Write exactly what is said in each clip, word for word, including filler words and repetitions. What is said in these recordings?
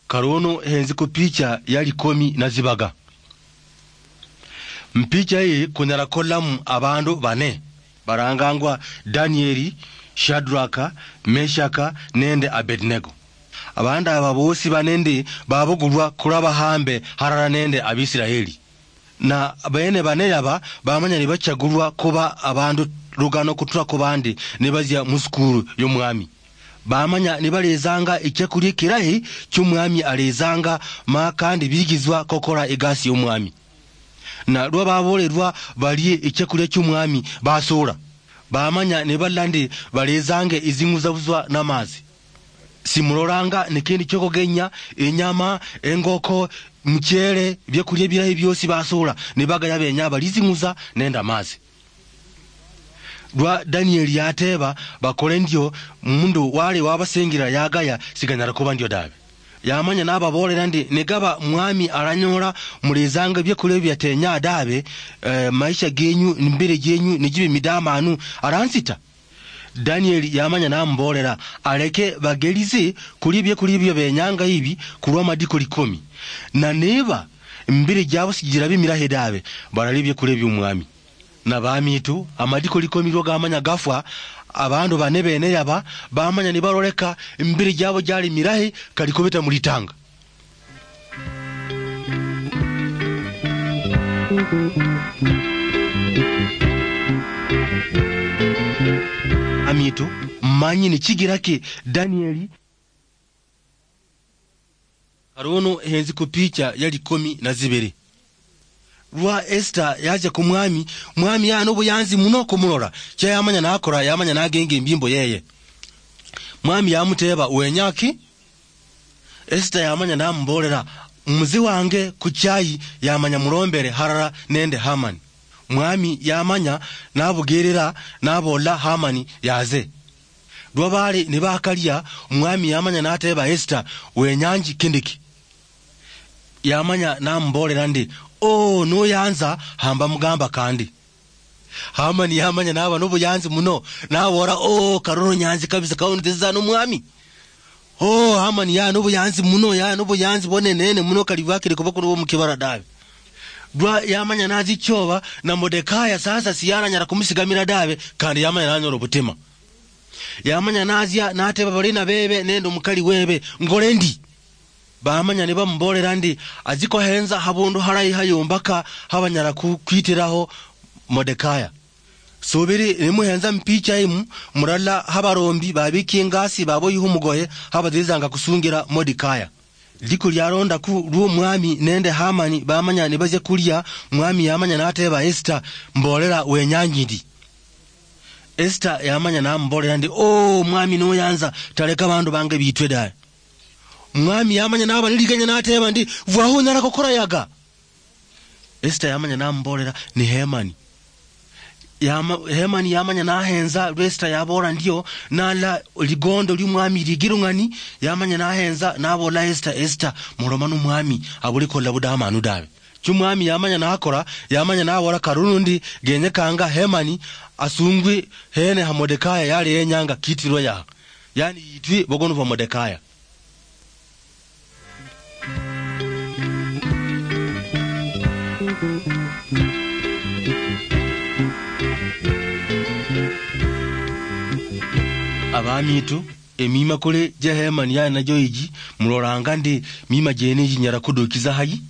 Karono henzi ku picha yali komi na zibaga. Mpicha hii kunara kolamu abandu bane barangangwa Danieli, Shadraka, Meshaka nende Abednego. Abanda aba bosi banende babugurwa kuraba hambe harara nende Abisirayeli. Na bene bane yaba bamanya nibachagurwa kuba abandu rugano kutura kubandi nibazya muskuru y'umwami. Bamanya nibalezanga icyakuri kirahi cy'umwami alezanga ma kandi bigizwa kokora igasi y'umwami. Na rwa baborerwa baliye icyakuri cy'umwami basura. Bamanya nibalandi balezange izinguzabuzwa n'amazi. Simuroranga nikindi cyo kogenya inyama engoko mukere byo kurye birahi byose basura nibaga yabenya balizinguza nenda amazi. Rwa Danieli yateba bakore ndio mundu wale wabasengira yagaya siganyara kuba ndio dabe. Yamanya n'ababorera ndi negaba mwami aranyora mulezanga byo kure byatenya dabe e, maisha genyu nimbere genyu nigibe midamanu aransita. Danieli yamanya n'amborera aleke bagelize kuri byo kuri byo benyanga ibi kurwa madiko likomi. Na neba mbere gyabo sigira bimirahe dabe baralibye kure by'umwami. Nabamitu amadiko likomi roga amanya gafwa abandu bane bene yaba bamanya nibaroleka mbiri gyabo gyali mirahe kalikobeta mulitanga. Amitu manyi ni chigirake Danieli. Karono henzi ku picha yali komi na zibiri. Rwa Esther yaje ku mwami mwami yano buyanzi muno kumurora cya yamanya nakora yamanya nagenge imbimbo yeye. Mwami yamuteba wenyaki. Esther yamanya nambolera umuzi wange ku cyayi yamanya murombere harara nende Hamani. Mwami yamanya nabugerera nabola Hamani yaze. Rwa bali nibakaliya mwami yamanya nateba Esther wenyanji kindiki. Yamanya nambolera ndi oh no yanza hamba mugamba kandi. Hamani yamanya naba no buyanzi muno nawora oh Karono nyanzi kabisa kauniteza no mwami. Oh Hamani ya no buyanzi muno ya no buyanzi bone nene muno kalivakire kubako no mukibara dawe. Bwa yamanya nazi choba na Modekaya sasa siyana nyara kumisigamira dawe kandi yamanya nanyoro butema. Yamanya nazia nateba balina bebe nendo mukali webe ngolendi. Bamanya niba mbolera ndi aziko henza habundu harayi hayombaka habanyara kwitiraho Modekaya. Sobiri nimuhenza mpicha imu murala habarombi babiki ngasi babo yuhumugoye habazizanga kusungira Modekaya. Liko lyaronda ku ruo mwami nende Hamani bamanya nibaze kulia mwami yamanya nateba Esther mbolera wenyangindi. Esther yamanya na mbolera ndi oh mwami no yanza taleka bandu bange bitwe dae. Mwami yamanya naba niliganya nateba ndi vwaho nara kokora yaga. Esther yamanya nambolera ni Hemani. Yama Hemani yamanya nahenza Esther yabora ndio nala ligondo ly'umwami ligirungani yamanya nahenza nabola Esther Esther muromano mwami abuliko labudamanu dawe. Cyumwami yamanya nakora yamanya nabora Karundi genye kanga Hemani asungwe hene ha Modekaya yali yenyanga kitiro ya. Yani yitwi bogono va Modekaya. Abamitu emima kule je Hemani ya na joiji muroranga ndi mima jeneji nyara kudokiza hayi.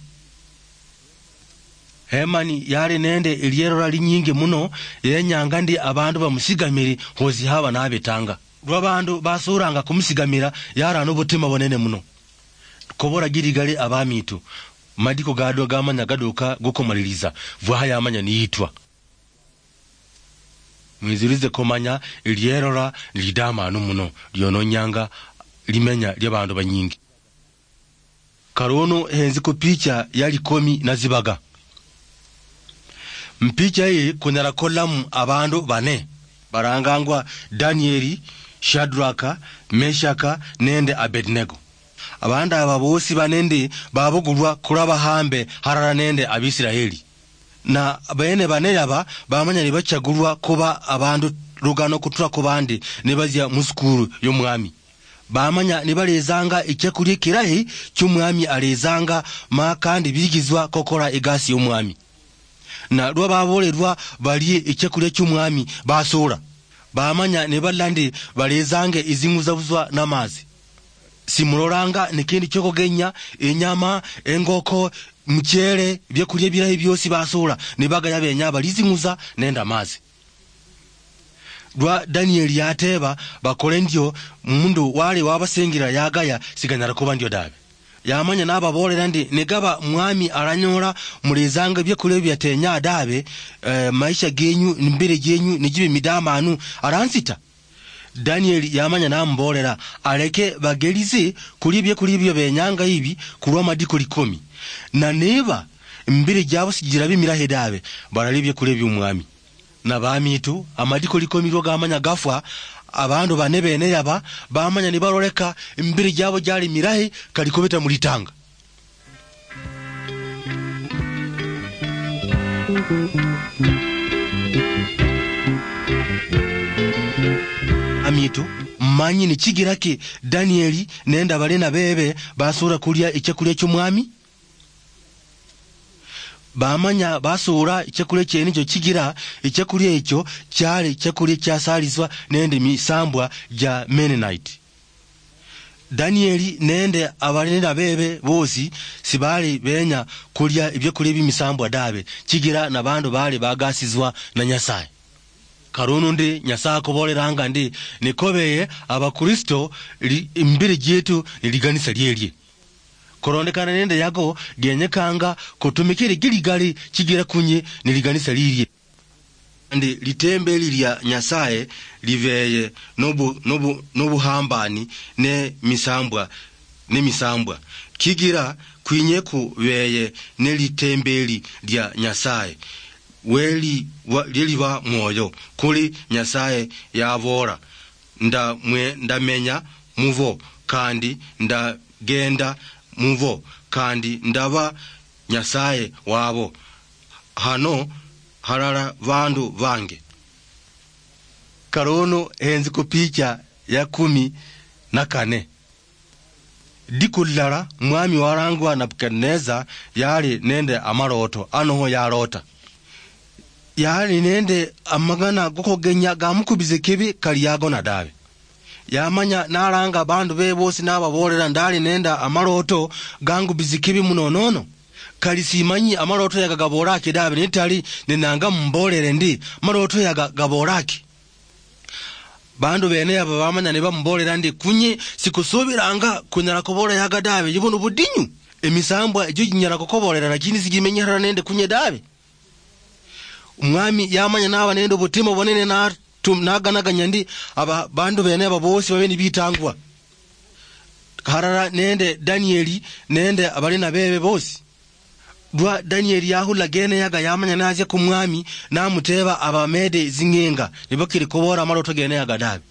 Hemani yari nende ilierora linyinge muno yenyanga ndi abandu bamusigamiri hozi haba nabetanga. Rwa bandu basuranga kumusigamira yara no butima bonene muno. Kobora girigale abamitu madiko gado gamanya gadoka gukomaliriza vwa yamanya niyitwa. Mwizirize komanya ilierora lidama no muno lyononyanga limenya lyabandu banyingi. Karono henzi ku picha yali komi na zibaga. Mpicha hii kunara kolamu abandu bane barangangwa Danieli, Shadraka, Meshaka nende Abednego. Abanda aba bosi banende babugurwa kuraba hambe harara nende Abisirayeli. Na bene bane yaba bamanya nibachagurwa kuba abandu rugano kutura kubandi nibazya muskuru y'umwami. bamanya nibalezanga ekyakulya kirahi ky'omwami alezanga ma kandi bigizwa kokora egasi y'omwami. Na lwa babolerwa balye ekyakulya ky'omwami basura bamanya nibalandi balezange izinguzabuzwa n'amazi. Simuloranga nikindi kyokogenya enyama engoko mchele byakulya birahi byosi basura nibaga yabenya balizinguza nenda amazi. Lwa Danieli yateba bakole ndyo mundu wale wabasengira yagaya siganyara kuba ndyo dabe. Yamanya n'ababolera ndi negaba mwami aranyora mulezanga byakulya byatenya dabe e, maisha genyu mbere genyu nijibe midamanu aransita. Danieli yamanya nambolera aleke bagelize kuli byakulya byo benyanga ibi kulwa madiko likomi na neba mbere gyabo sigira bimirahe dabe baralibye kule by'umwami. Na bamitu amadiko likomi ro gamanya gafwa abandu banebe ne yaba bamanya nibaroleka mbiri gyabo gyali mirahe kalikobeta mulitanga. Amitu manyi ni kigirake Danieli nenda balena bebe basura kulya ekyakulya ky'omwami. Bamanya basura ekyakulya kyene kyo kigira ekyakulya ekyo kyali ekyakulya kyasalizwa nende misambwa gya Mennonite. Danieli nende abalenda bebe bosi sibali benya kulya ebyakulya by'emisambwa dabe kigira nabandu bali bagasizwa na Nyasaye. Karono ndi Nyasaye kuboleranga ndi nikobeye abakristo imbere gyetu niliganisa lyelye. Korondekana nende yago genyekanga kutumikire giligali kigira kunye niliganisa lirye. Ndi litembe lirya Nyasaye liveye nobu nobu nobu hambani ne misambwa ne misambwa kigira kwinye ku weye ne litembeli lya Nyasaye weli wa, liliwa mwoyo kuli Nyasaye yavora nda mwe ndamenya muvo kandi nda genda muvo kandi ndaba Nyasaye wabo hano harara vandu vange. Karono henzi kupicha ya kumi na kane. Dikulara mwami warangwa Nebukadneza yali nende amaroto anoho yarota. Yali nende amagana gokogenya gamukubize kibi kali yagona dabe. Yamanya naranga bandu bebosi n'ababolera ndali nenda amaroto gangu bizikibi munonono. Kali simanyi amaroto yaga gaboraki dabe nitali ninanga mbolere ndi amaroto yaga gaboraki. Bandu bene yaba bamanya ne bambolera ndi kunye sikusubiranga kunyara kubora yaga dabe yibono budinyu. Emisambwa ejo nyara kukobolera lakini sigimenyera nende kunye dabe. Umwami yamanya nawa nendo butimo bonene na tum naganaga nyandi aba bandu bene aba bosi babeni bitangwa. Harara nende Danieli nende abalina bebe bosi. Dwa Danieli yahula gene yaga yamanya naje ku mwami namuteba abamede zingenga nibakiri kubora amaroto gene yaga dabe.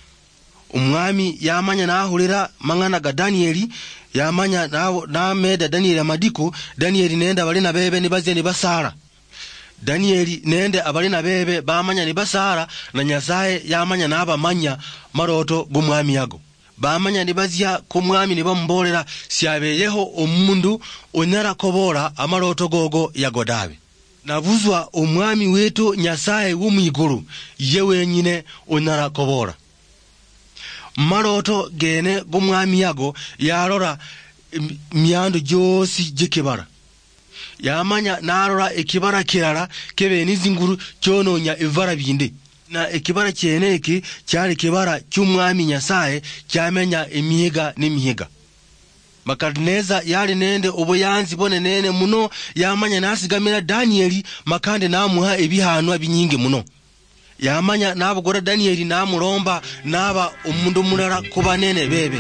Umwami yamanya nahulira mangana ga Danieli yamanya na na meda Danieli amadiko Danieli nende abalina bebe nibaze nibasara. Danieli nende abalina bebe bamanya nibasara na Nyasaye yamanya nabamanya maroto g'umwami yago. Bamanya nibazya ku mwami nibambolera syabeyeho omundu onyara kobora amaroto gogo yago dabe. Nabuzwa omwami wetu Nyasaye w'umwiguru yewe nyine onyara kobora. Maroto gene g'umwami yago yarora myando josi jikibara. Yamanya narora ekibara kirara kebe nizinguru kyononya evara binde. Na ekibara kyeneki cyari kibara cy'umwami Nyasaye cyamenya emihiga n'imihiga. Nebukadneza yali nende obuyanzi bone nene muno yamanya nasigamira Danieli makande namuha ebihanwa binyingi muno. Yamanya nabugora Danieli namuromba naba omundu mulala kuba nene bebe.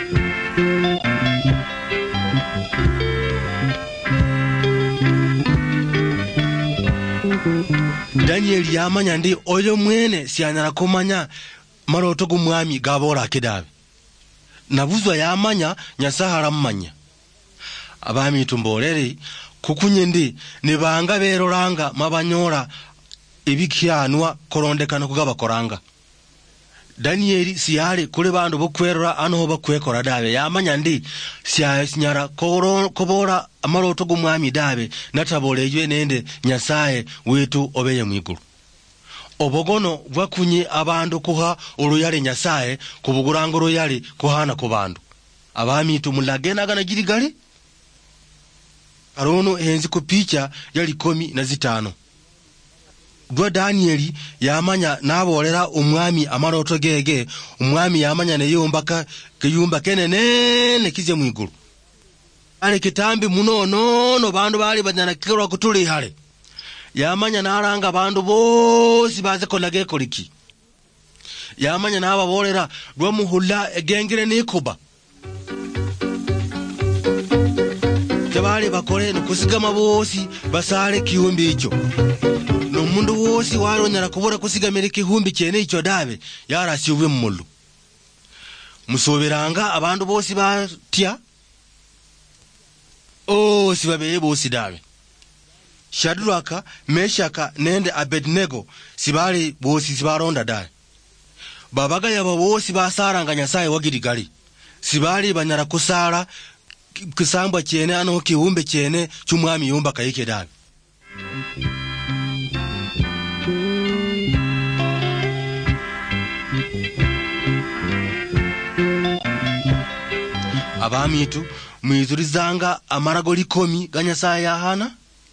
Danieli yamanya ndi oyo mwene sianyara komanya maroto g'umwami gabora kedabe. Nabuzwa yamanya Nyasaye aramanya. Abami tumbolere kukunye ndi nibanga beroranga mabanyora ebikyanwa korondekana kugaba koranga. Danieli siyali kule bandu bokwerora ano bakwekora dabe yamanya ndi syanyara kobora amaloto g'umwami dabe natabolejwe nende Nyasaye wetu obeye mwiguru. Obogono bwakunye abandu kuha oluyale Nyasaye kubuguranga oluyale kuhana ku bandu. Abami tumulagena gana girigali arono henzi ku picha yali komi na zitano. Dwa Danieli yamanya nabolera umwami amaloto gege, umwami yamanya ne yombaka kiyumba kenene ne kije mwiguru. Ale kitambi muno nono bandu bali banyana kirwa kutuli hale. Yamanya naranga bandu bosi baze kolage koliki. Yamanya naba bolera dwa muhulla egengire nikuba. Tabali bakole nukusigama bosi basale kiyumbi icho. No mundu wosi waronyara kubura kusigamira kihumbi cyene icho dabe yarashyuwe mu mullu. Musoberanga abandu bosi batya o sibabeye bosi dabe. Shadraka, Meshaka nende Abednego sibali bosi sibaronda dabe. Babaga yaba bosi basaranga Nyasaye wagirigali. Sibali banyara kusara kisamba cyene ano kihumbi cyene cy'umwami yumba kayike dabe. Abamitu mwizurizanga amarago likomi ga Nyasaye yahana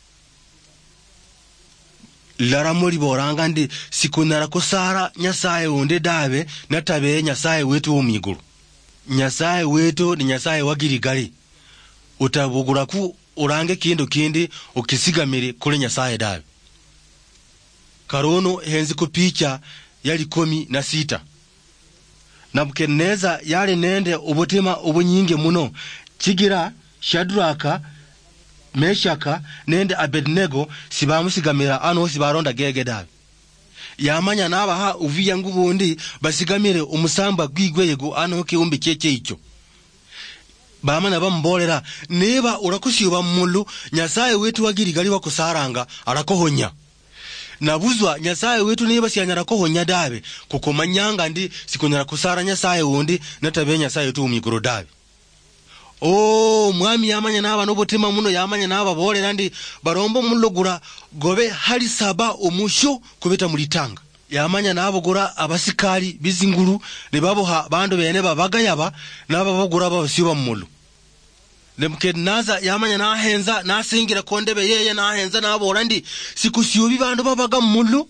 laramuri boranga ndi sikunara kusara Nyasaye wonde dabe natabe Nyasaye wetu omiguru. Nyasaye wetu ni Nyasaye wagirigali. Utabugura ku urange kindu kindi ukisigamire kule Nyasaye dabe. Karono henzi ku picha yali komi na sita. Nabukadneza yali nende ubutima ubunyinge muno kigira Shadraka, Meshaka nende Abednego sibamusigamira ano sibaronda gege dabe. Yamanya nabaha uviya ngubundi basigamire umusamba gwigwe yego ano kiumbi cyece icho. Bamana bambolera neba urakushyuba mullu Nyasaye wetu wagirigali wakusaranga arakohonya. Nabuzwa Nyasaye wetu niba siyanyara kohonya dabe kuko manyanga ndi sikunyara kusara Nyasaye wundi natabe Nyasaye wetu umiguru dabe. Oh mwami yamanya naba nobutima muno yamanya naba bolera ndi barombo mulugura gobe hali saba omusho kubeta mulitanga. Yamanya nabo gura abasikali bizinguru ne baboha bandu bene babagayaba naba bagura babashyuba mullu. Nebukadneza yamanya nahenza nasingira kondebe yeye nahenza nabora ndi sikushyubi bandu babaga mullu.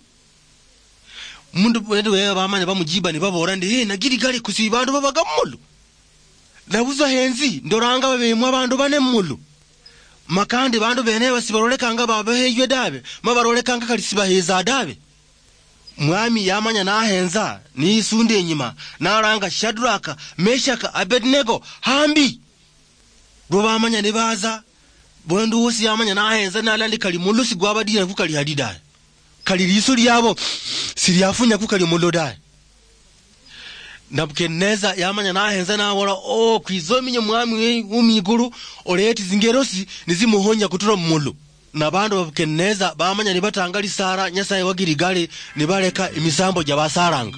Mundu wende wewe bamanya bamujiba ni babora ndi hey nagirigali kusiba bandu babaga mullu. Nabuza henzi ndoranga babemwa abandu bane mullu. Makandi bandu bene basibarolekanga babehejwe dabe mabarolekanga kalisiba heza dabe. Mwami yamanya nahenza ni isunde nyima naranga Shadraka, Meshaka, Abednego hambi. Bwa amanya nebaza bondu wosi yamanya nahenza nalandi kali mullu sigwabadira kukali hadida. Kali liso lyabo siriafunya kukali mullu dae. Nabukadneza yamanya nahenza nabora o kwizominye mwami umiguru oleti zingerosi nizimuhonya kutura mullu. Nabandu Nabukadneza bamanya nibatangali sara Nyasaye wagirigali nibaleka imisambo jabasaranga.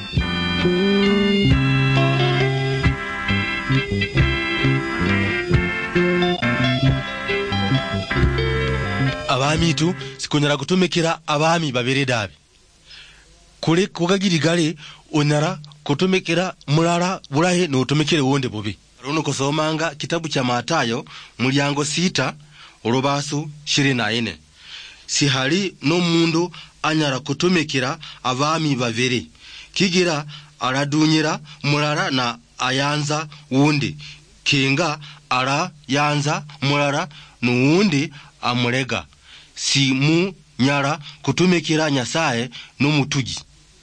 Abami tu sikunyara kutumikira abami babiri dabe. Kule kugagirigali onara kutumikira mulala bulahe no utumikire wonde bubi. Runo kusomanga kitabu cha Matayo mulyango sita urubasu ishirini na nne. Sihali no mundu anyara kutumikira abami babiri. Kigira aradunyira mulala na ayanza wundi. Kinga ara yanza mulala nuwundi amurega. Si mu nyara kutumikira Nyasaye n'umutugi.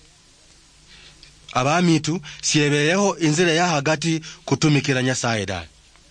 Abamitu siebeyeho inzira ya hagati kutumikira Nyasaye da.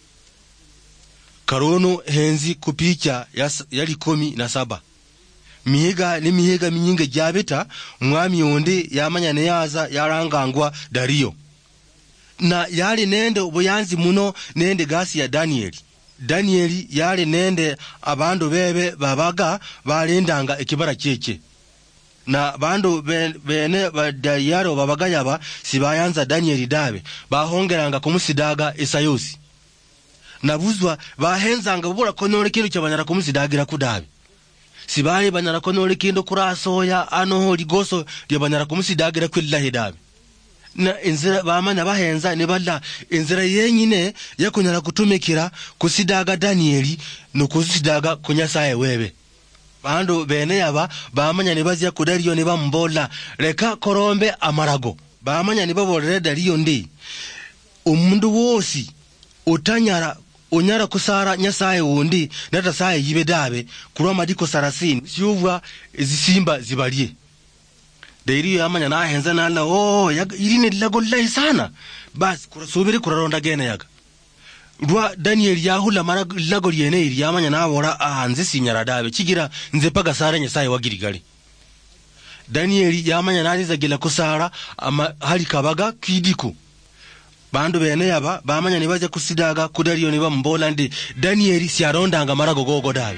Karono henzi kupicha yali komi na saba. Mihiga ni mihiga minyinge jabita mwami undi yamanya neyaza yarangangwa Dario. Na yali nende ubuyanzi muno nende gasi ya Danieli. Danieli yali nende abandu bebe babaga balendanga ekibara kyeke. na bandu bene badayaro babagayaba sibayanza Danieli dabe bahongeranga kumusidaga esayosi nabuzwa bahenzanga bubura konole kintu cyabanyara kumusidagira kudabe sibali banyara konole kintu kurasoya ano ligoso lyabanyara kumusidagira kwillahi dabe na inzira bamana bahenza ne balla inzira yenyine yakunyara kutumikira kusidaga Danieli no kusidaga kunyasaye webe bandu bene yaba bamanya ne bazya kudariyo ne bambola leka korombe amarago bamanya ne babolere dariyo ndi umundu wosi utanyara onyara kusara nyasaye wundi nata saye yibe dabe kurwa madiko sarasini syuvwa zisimba zibalie Dairiyo yamanya na henza na Allah oh irine lago lai sana bas kurasubiri kuraronda gene yaga rwa Daniel yahula mara lago yene iri yamanya na bora ahanze sinyara dabe kigira nze paga sara nyasaye wagirigari Daniel yamanya na riza gila kusara ama hali kabaga kidiko bandu bene yaba bamanya ne baje kusidaga kudariyo ne bambola ndi Daniel siyaronda anga marago gogo dabe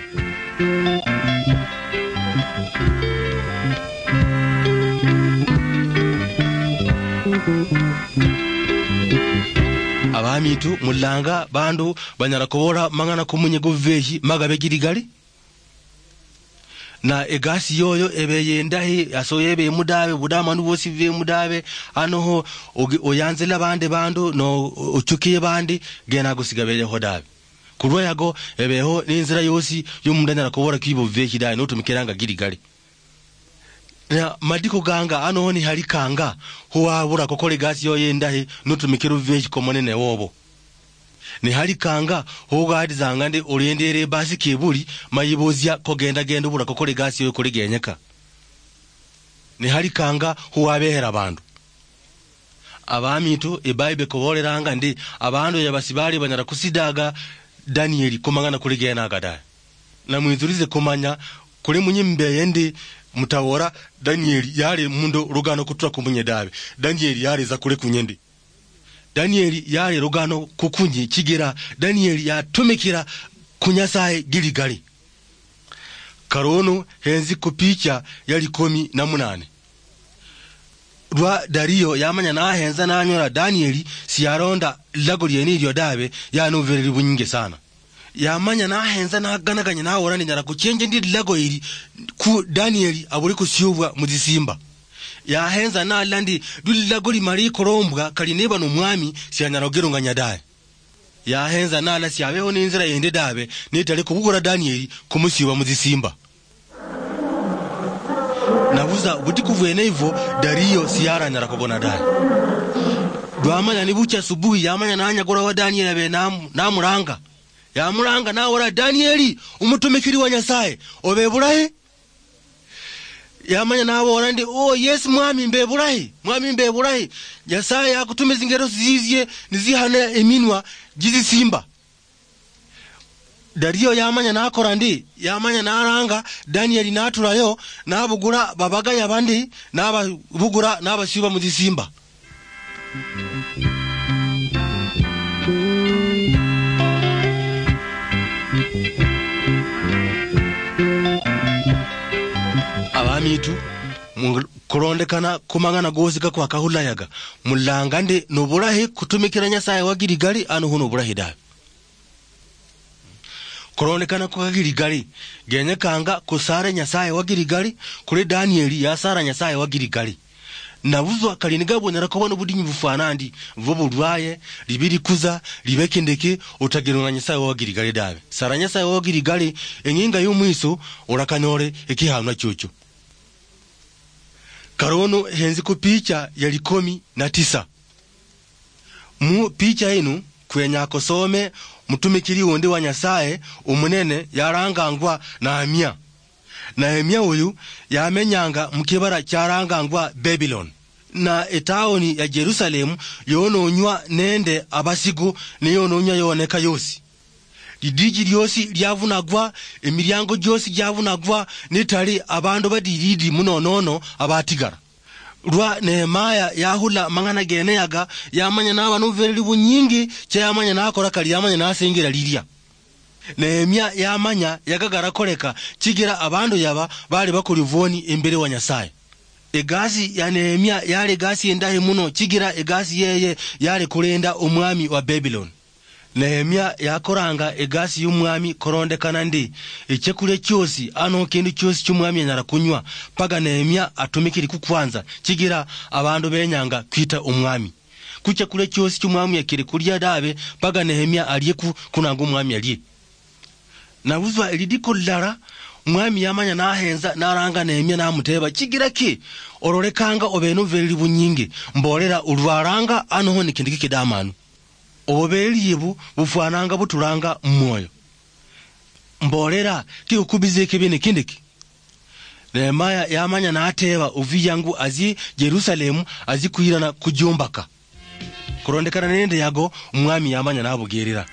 abamitu mulanga bandu banyara kubora mangana kumunye guvehi magabe girigari na egasi yoyo ebe yendahi asoyebe mudabe budama nubosi ve mudabe anoho oyanzela bande bandu no uchukiye bandi gena gusigabele hodabe kurwa yago ebeho ninzira yosi yumundanyara kubora kibo vehi dai no tumikiranga girigari na madiko ganga ano ni halikanga huwa bura kokole gasi yo yendahi nutumikiru veji komonene wobo ni halikanga huwa hadizanga ndi oriendere basi kebuli mayibozia kogenda genda bura kokole gasi yo kuligenyeka ni halikanga huwa behera bandu abamitu ebaibe koboleranga ndi abandu yabasibali banyara kusidaga Danieli kumangana kuligena agada na mwizurize kumanya kuli munyimbe yendi mutawora Danieli yale mundo rugano kutura kumunye dabe Danieli yale za kule kunyendi Danieli yale rugano kukunyi kigira Danieli yatumikira kunyasaye giligari karono henzi kupicha yali komi na munane rwa Dario yamanya na henza na anyora Danieli siyaronda lagori yeni ilio dabe ya noveli bunyinge sana yamanya na henza na ganaganya na orani nyara kuchenje ndi lago iri ku Danieli aburi kusyubwa muzisimba ya henza na landi duli lago limari korombwa kalineba no mwami siyanyara gerunganya dae ya henza na la siyabeho ninzira yende dabe nitale kubugura Danieli kumusiba muzisimba nabuza buti kuvene hivyo Dario siyara nyara kogona dae dwamanya nibucha subuhi yamanya na anyagora wa Danieli abe namu namuranga ya muranga na ora Danieli umutumikiri wa nyasaye obeburahe yamanya na ora ndi oh yes mwami mbeburahe mwami mbeburahe nyasaye akutumiza ingero zizizye nizihane eminwa gizi simba Dario yamanya na akora ndi yamanya na aranga Danieli naturayo nabugura babaga yabandi nababugura nabashyuba mu zisimba abamitu kurondekana kumangana gozika kwa kahulayaga mulanga ndi noburahe kutumikira nyasaye wa girigari anu huno burahe da kurondekana kwa girigari genye kanga kusare nyasaye wa girigari kuri Danieli yasara nyasaye wa girigari nabuzwa kalinigabo narakobona budinyi bufanandi vobulwaye libiri kuza libekendeke utagerunga nyasaye wa girigari dabe sara nyasaye wa girigari enyinga y'umwiso urakanore ekihamna cyocho karono henzi ku picha yali komi na tisa mu picha inu kwenya kosome mutumikiri wonde wa nyasaye umunene yarangangwa na Amia na Amia uyu yamenyanga mukibara cyarangangwa Babylon na etaoni ya Jerusalem yononywa nende abasigu niyononywa yoneka yosi lidiji lyosi lyavunagwa emiryango gyosi gyavunagwa nitali abandu badiridi munonono abatigara rwa Nehemaya yahula mangana gene yaga yamanya na abantu verili bunyingi cya yamanya na akora kali yamanya na asengira lilia Nehemia yamanya yagagara koleka kigira abandu yaba bali bakulivoni imbere wa nyasaye egasi ya Nehemia yali egasi endahe muno kigira egasi yeye yali kulenda omwami wa Babylon. Nehemia yakoranga egasi y'umwami korondekana ndi ekyekule kyosi ano kindu kyosi cy'umwami anyala kunywa paga Nehemia atumikiri kukwanza kigira abandu benyanga kwita omwami kukyekule kyosi cy'umwami yakiri kulya dabe paga Nehemia aliyeku kunanga omwami aliye nabuzwa elidiko lara mwami yamanya nahenza naranga Nehemia namuteba kigira ki orolekanga obeno veli bunyingi mbolera ulwaranga ano ni kindiki kidamanu obeliyebu bufananga butulanga mmoyo mbolera kikukubize kibine kindiki. Nehemia yamanya nateba uvi yangu azi Jerusalemu azi kuhirana kujumbaka kurondekana nende yago umwami yamanya nabugerera.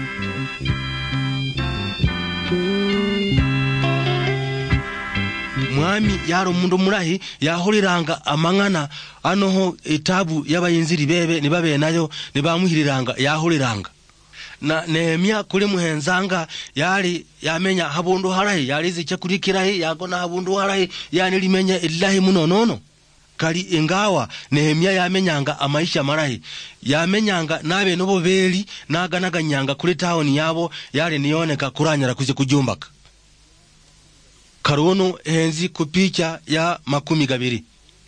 Mwami yaro mundu murahi yahuliranga amangana anoho etabu y'abayinziri bebe nibabe nayo nibamuhiriranga yahuliranga na Nehemia kuli muhenzanga yali yamenya habundu harahi yali zichakurikirahi yagona habundu harahi yani limenya illahi munonono kali ingawa Nehemia yamenyanga amaisha marahi yamenyanga nabe nobo beli naganaganyanga kuli town yabo yali niyoneka kuranyara kuze kujumbaka. Karono henzi kupicha ya makumi gabiri.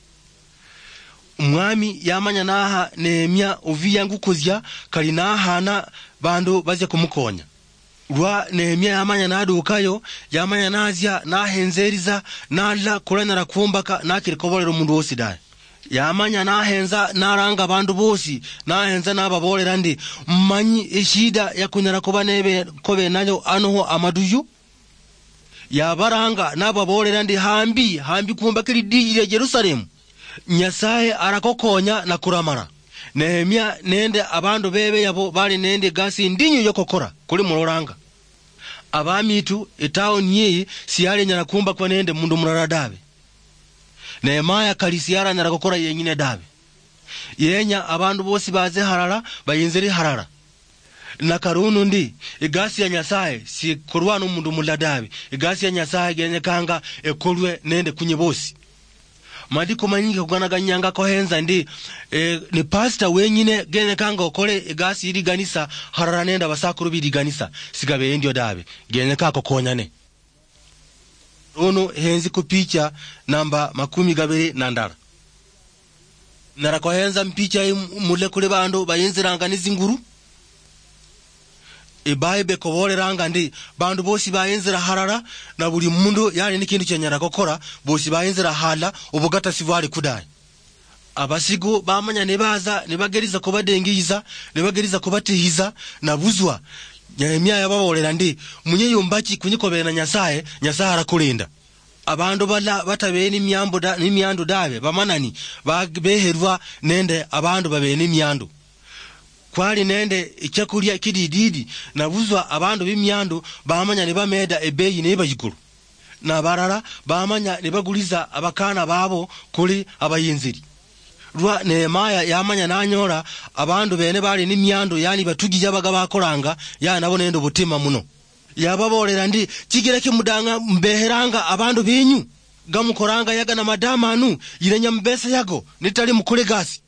Umwami yamanya naha Nehemia uvi yangu kuzya kali nahana bandu baze kumukonya. Rwa Nehemia yamanya nadukayo yamanya nazya nahenzeriza nala kuranyara kumbaka nakirikobolera mundu wose dai. Yamanya nahenza naranga bandu bosi nahenza nababolera ndi mmanyi eshida ya kunyara kuba nebe kobe nayo anoho amaduyu yabaranga nababolera ndi hambi hambi kumbakiri dijire Jerusalemu Nyasaye arakokonya na kuramara. Nehemia nende abandu bebe yabo bali nende gasi ndinyu yokokora kuli muloranga abamitu etaoni yeyi siyale nyana kumba kwa nende mundu murara dabe. Nehemia kalisiara nyara kokora yenyine dabe yenya abandu bosi baze harara bayinzeri harara na karunu ndi igasi ya Nyasaye si kurwano mundu muladabe igasi ya Nyasaye genyekanga ekolwe nende kunye bosi madiko manyingi kuganaganyanga ko henza ndi e, ni pastor wenyine genyekanga okole igasi iri ganisa harara nenda basakuru biri ganisa sigabe ndio dabe genyeka ko konyane. Ono henzi kupicha namba makumi gabiri na ndara nara ko henza mpicha mule kule bandu bayinziranga nizinguru Ibaibe koboleranga ndi bandu bosi bayinzira harara na buli mundu yani nikindu kyanyara kokora bosi bayinzira hala ubugata sivali kudai. Abasigo bamanya nebaza nebageriza kubadengiza nebageriza kubatihiza na buzwa Nehemia yababolera ndi munye yumbachi kunyikobera na Nyasaye Nyasaye arakulinda. Abandu bala batabeni myambo da ni myandu dabe bamanani babeherwa nende abandu babeni myandu kwali nende ichakulia kidididi na buzwa abandu b'imyandu bamanya ne bameda ebeyi ne bajikuru na barara bamanya ne baguliza abakana babo kuli abayinziri. Rwa Nehemia yamanya nanyora abandu bene bali n'imyandu yani batugija baga bakoranga ya nabo nendo butima muno yababolera ndi kigireke mudanga mbeheranga abandu benyu gamukoranga yaga na madama anu yirenya mbesa yago nitali mukule gasi.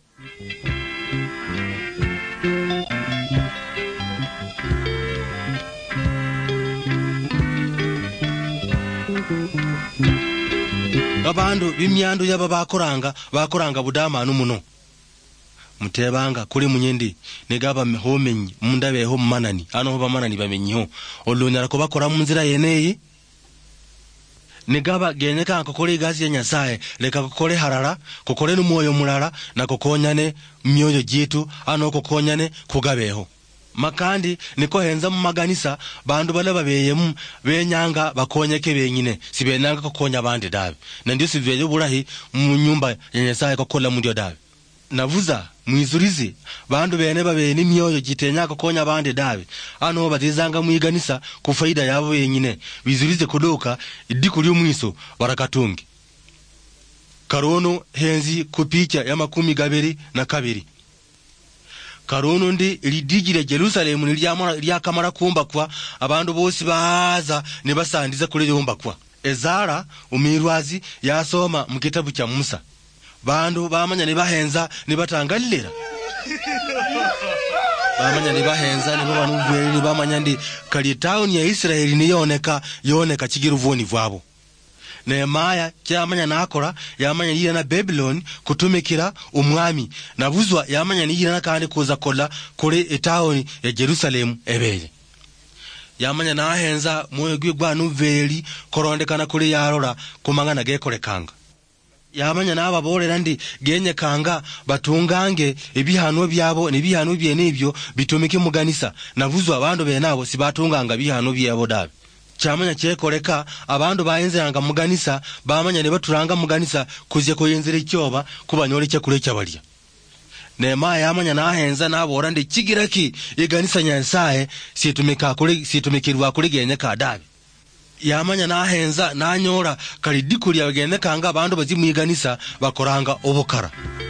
Abandu b'imyandu yaba bakoranga bakoranga budama anu muno mutebanga kuli munyendi negaba mehomenyi mundabe ho manani ano ho manani bamenyiho olunyara ko bakora munzira yeneyi negaba genyeka kokole gazi ya Nyasaye leka kokole harara kokole n'umwoyo mulala na kokonyane myoyo jitu ano kokonyane kugabeho makandi niko henza mu maganisa bandu bala babeyemu benyanga bakonyeke benyine sibenanga kokonya bandi dabe na ndio siveje burahi mu nyumba ya Nyasaye kokola mu ndio dabe navuza mwizurize bandu bene babe ni myoyo jitenya kokonya bandi dabe ano batizanga mu iganisa ku faida yabo benyine bizurize kudoka idiko lyo mwiso barakatungi. Karono henzi kupicha ya makumi gabiri na kabiri. Karono ndi lidijire Jerusalemu niliyamara liyakamara kumba kwa abandu bosi baza ne basandiza kule yomba kwa. Ezara umirwazi yasoma mu kitabu kya Musa bandu bamanya ne bahenza ne batangalira bamanya ne bahenza ne babanuveri bamanya ndi kali town ya Israeli ni yoneka yoneka chigiruvoni vwabo. Nehemaya kyamanya nakora yamanya yira na Babylon kutumikira umwami nabuzwa yamanya ni yira nakandi kuza kola kuri etown ya Jerusalem ebeye. Yamanya nahenza moyo gwigwa nuveri korondekana kuri yarora kumangana gekorekanga. Yamanya nababorera ndi genye kanga batungange ebihano byabo nebihano bye nibyo bitumike muganisa nabuzwa abandu benabo sibatunganga bihano byabo dabe. Kyamanya kyekoreka abandu bayenzeranga muganisa bamanya ne baturanga muganisa kuzye koyenzera icyoba kubanyole cye kure cyabalya. Nehemaya yamanya nahenza nabora ndi kigiraki iganisa nyansaye situmika kuri situmikirwa kuri genye kadabe. Yamanya nahenza nanyora kali dikuri yagene kanga abandu bazimuiganisa bakoranga obukara.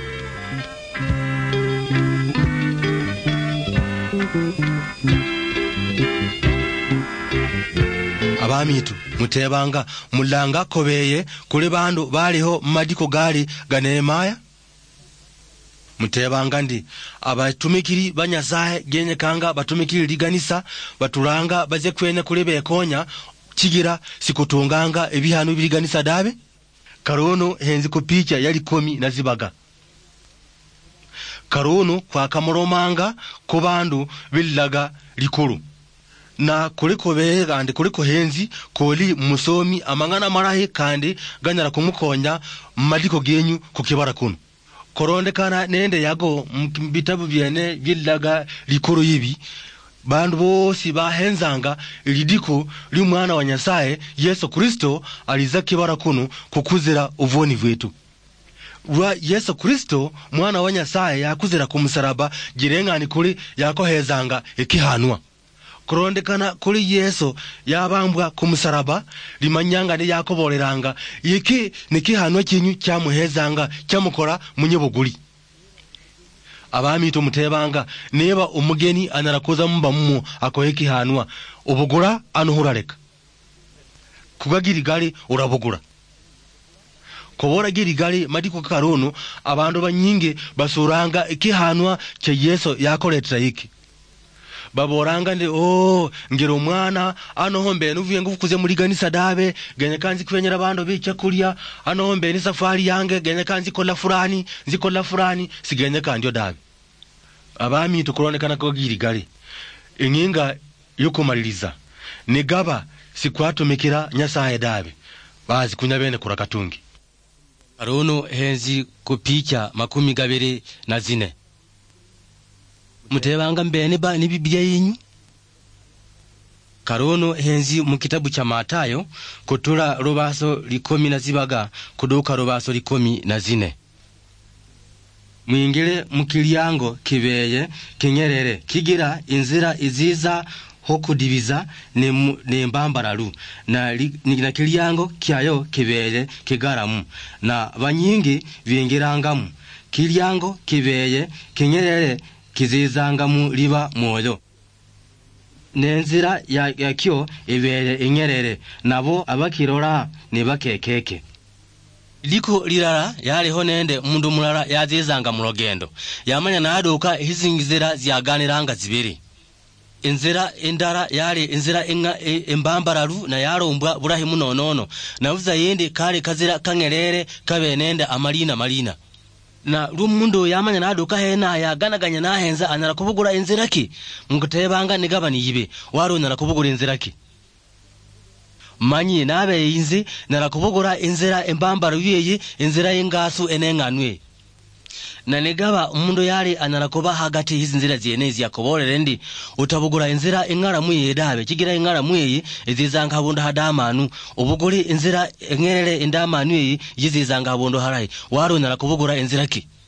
Abamitu mutebanga mulanga kobeye kuli bandu baliho madiko gali ga Nehemaya. Mutebanga ndi abatumikiri banyasaye genye kanga batumikiri liganisa baturanga baze kwene kuli bekonya chigira sikutunganga ebihano biliganisa dabe. Karono henzi kupicha yali komi na zibaga. Karono kwa kamoromanga kubandu billaga likuru. Na kuliko be kandi kuliko henzi koli musomi amangana marahi kandi ganyara kumukonya madiko genyu kukibara kuno. Korondekana nende yago mbitabu byene billaga likuru yibi. Bandu bosi bahenzanga ilidiko ly'umwana wa Nyasaye Yesu Kristo aliza kibara kuno kukuzira uvoni vetu. Rwa Yesu Kristo mwana wa Nyasaye yakuzira kumusaraba girengani kuri yakohezanga ikihanwa. Kurondekana kuri Yesu yabambwa kumusaraba limanyanga ne yakoboreranga iki nikihanwa kinyu cyamuhezanga cyamukora munyebuguri. Abamitu mutebanga neba umugeni anarakoza mumba mumu akoheki hanwa ubugura anuhurareka kugagirigari urabugura kobora girigari madiko karono abandu banyinge basuranga ikihanwa cye Yesu yakoletera iki baboranga ndi oh ngiro mwana anohombe nuvuye ngufukuze muri ganisa dabe genye kanzi kwenyera abandu bicha kulya anohombe ni safari yange genye kanzi kola furani nzikola furani sigenye kandio dabe. Abami tukuronekana ko girigari inginga yukumaliriza nigaba sikwatumikira Nyasaye dabe bazi kunyabene kurakatungi. Arono henzi kupicha makumi gabiri na zine. Mutebanga mbene ba ni Biblia yinyu. Karono henzi mu kitabu cha Matayo kutura robaso likomi na zibaga kuduka robaso likomi na zine. Mwingire mukiliango kibeye kinyerere kigira inzira iziza hokudibiza ne ne mbambararu na li, na kiliango kyayo kibeye kigaramu na banyingi bingirangamu kiliango kibeye kinyerere kizizangamu liba moyo nenzira ya, ya kyo ibere inyerere nabo abakirora ne bakekeke. Liko lirara yaliho nende mundu mulala yazizanga mu rugendo yamanya naduka hizingizira zyaganiranga zibiri. Inzira indara yali inzira inga embambararu na yarombwa Burahimu nonono navuza yindi kale kazira kangerere kabe nende amalina malina na rumundu yamanya naduka hena yaganaganya nahenza anara kubugura inzira ki mukutebanga nigabani yibe waro nara kubugura inzira ki manyi nabe inzi nara kubugura inzira embambara yeyi inzira y'ingasu enenganwe na negaba umundu yali anara kuba hagati hizi nzira zienezi yakoborere ndi utabugura inzira ingara muye dabe kigira ingara muye izizanga habundu hadamanu ubuguri inzira engerere indamanu yi yizizanga habundu harayi waro nara kubugura inzira ki